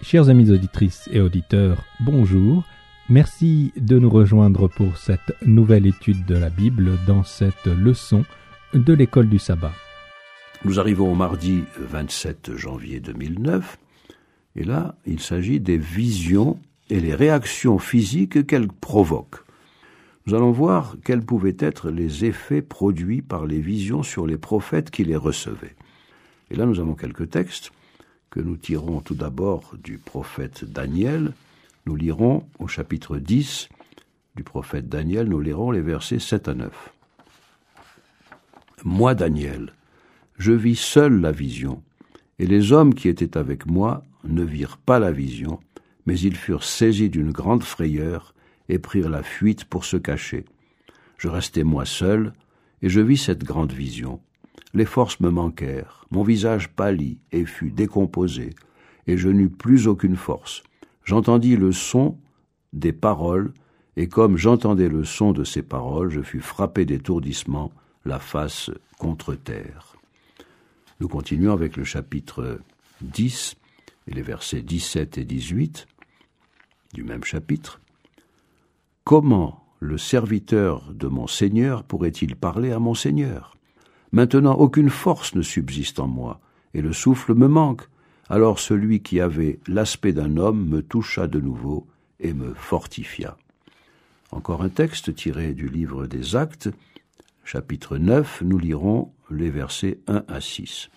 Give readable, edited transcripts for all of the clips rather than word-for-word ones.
Chers amis auditrices et auditeurs, bonjour. Merci de nous rejoindre pour cette nouvelle étude de la Bible dans cette leçon de l'école du sabbat. Nous arrivons au mardi 27 janvier 2009 et là, il s'agit des visions et les réactions physiques qu'elles provoquent. Nous allons voir quels pouvaient être les effets produits par les visions sur les prophètes qui les recevaient. Et là, nous avons quelques textes que nous tirons tout d'abord du prophète Daniel. Nous lirons au chapitre 10 du prophète Daniel, nous lirons les versets 7 à 9. « Moi, Daniel, je vis seul la vision, et les hommes qui étaient avec moi ne virent pas la vision, mais ils furent saisis d'une grande frayeur et prirent la fuite pour se cacher. Je restai moi seul, et je vis cette grande vision. Les forces me manquèrent, mon visage pâlit et fut décomposé, et je n'eus plus aucune force. J'entendis le son des paroles, et comme j'entendais le son de ces paroles, je fus frappé d'étourdissement, la face contre terre. » Nous continuons avec le chapitre 10 et les versets 17 et 18 du même chapitre. « Comment le serviteur de mon Seigneur pourrait-il parler à mon Seigneur ? Maintenant aucune force ne subsiste en moi, et le souffle me manque. Alors celui qui avait l'aspect d'un homme me toucha de nouveau et me fortifia. » Encore un texte tiré du livre des Actes, chapitre 9, nous lirons les versets 1 à 6.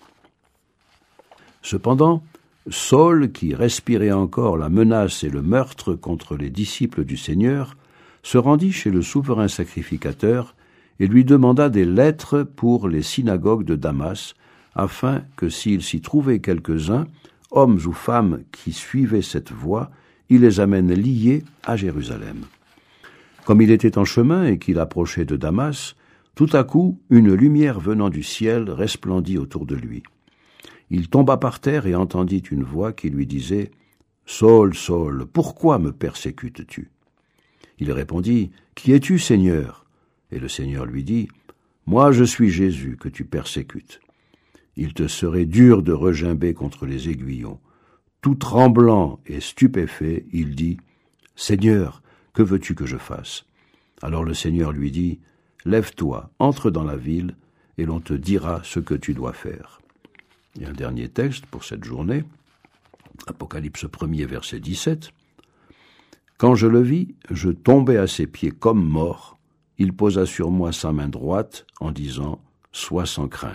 Cependant, Saul, qui respirait encore la menace et le meurtre contre les disciples du Seigneur, se rendit chez le souverain sacrificateur et lui demanda des lettres pour les synagogues de Damas, afin que s'il s'y trouvait quelques-uns, hommes ou femmes qui suivaient cette voie, il les amène liés à Jérusalem. Comme il était en chemin et qu'il approchait de Damas, tout à coup, une lumière venant du ciel resplendit autour de lui. Il tomba par terre et entendit une voix qui lui disait « Saul, Saul, pourquoi me persécutes-tu » Il répondit « Qui es-tu, Seigneur » Et le Seigneur lui dit « Moi, je suis Jésus que tu persécutes. Il te serait dur de regimber contre les aiguillons. » Tout tremblant et stupéfait, il dit « Seigneur, que veux-tu que je fasse » Alors le Seigneur lui dit « Lève-toi, entre dans la ville, et l'on te dira ce que tu dois faire. » Et un dernier texte pour cette journée, Apocalypse 1er, verset 17. « Quand je le vis, je tombai à ses pieds comme mort. Il posa sur moi sa main droite en disant « Sois sans crainte. »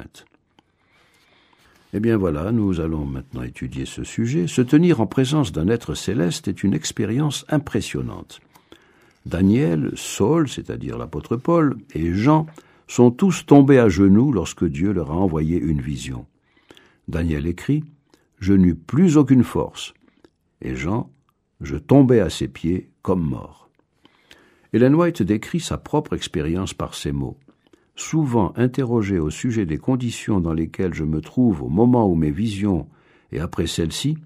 Eh bien voilà, nous allons maintenant étudier ce sujet. Se tenir en présence d'un être céleste est une expérience impressionnante. Daniel, Saul, c'est-à-dire l'apôtre Paul, et Jean sont tous tombés à genoux lorsque Dieu leur a envoyé une vision. Daniel écrit « Je n'eus plus aucune force » et Jean « Je tombai à ses pieds comme mort ». Ellen White décrit sa propre expérience par ces mots. Souvent interrogé au sujet des conditions dans lesquelles je me trouve au moment où mes visions et après celles-ci,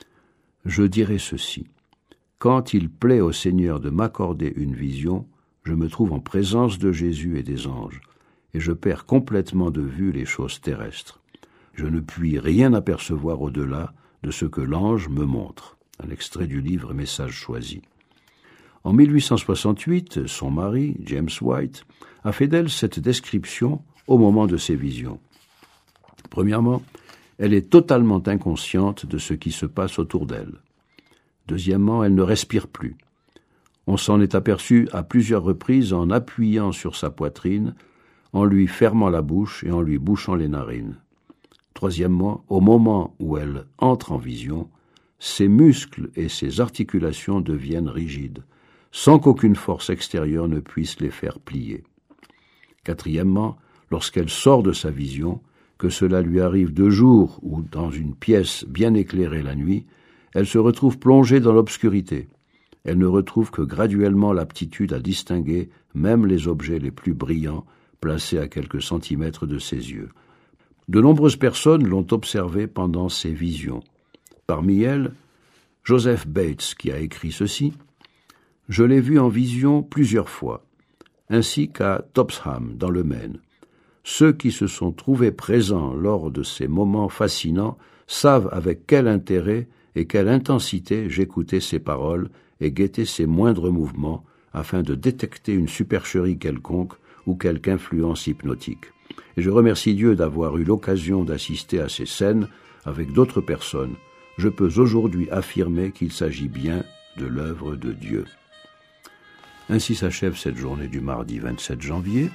je dirais ceci. Quand il plaît au Seigneur de m'accorder une vision, je me trouve en présence de Jésus et des anges, et je perds complètement de vue les choses terrestres. Je ne puis rien apercevoir au-delà de ce que l'ange me montre. Un extrait du livre Messages choisis. En 1868, son mari, James White, a fait d'elle cette description au moment de ses visions. Premièrement, elle est totalement inconsciente de ce qui se passe autour d'elle. Deuxièmement, elle ne respire plus. On s'en est aperçu à plusieurs reprises en appuyant sur sa poitrine, en lui fermant la bouche et en lui bouchant les narines. Troisièmement, au moment où elle entre en vision, ses muscles et ses articulations deviennent rigides, sans qu'aucune force extérieure ne puisse les faire plier. Quatrièmement, lorsqu'elle sort de sa vision, que cela lui arrive de jour ou dans une pièce bien éclairée la nuit, elle se retrouve plongée dans l'obscurité. Elle ne retrouve que graduellement l'aptitude à distinguer même les objets les plus brillants placés à quelques centimètres de ses yeux. De nombreuses personnes l'ont observée pendant ses visions. Parmi elles, Joseph Bates, qui a écrit ceci. « Je l'ai vu en vision plusieurs fois, ainsi qu'à Topsham, dans le Maine. Ceux qui se sont trouvés présents lors de ces moments fascinants savent avec quel intérêt et quelle intensité j'écoutais ses paroles et guettais ses moindres mouvements afin de détecter une supercherie quelconque ou quelque influence hypnotique. Et je remercie Dieu d'avoir eu l'occasion d'assister à ces scènes avec d'autres personnes. Je peux aujourd'hui affirmer qu'il s'agit bien de l'œuvre de Dieu. Ainsi s'achève cette journée du mardi 27 janvier.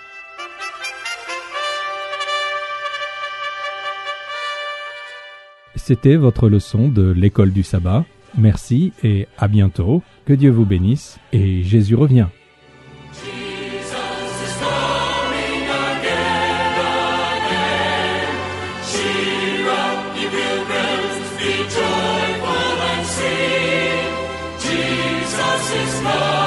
C'était votre leçon de l'école du sabbat. Merci et à bientôt. Que Dieu vous bénisse et Jésus revient. Jesus is Lord.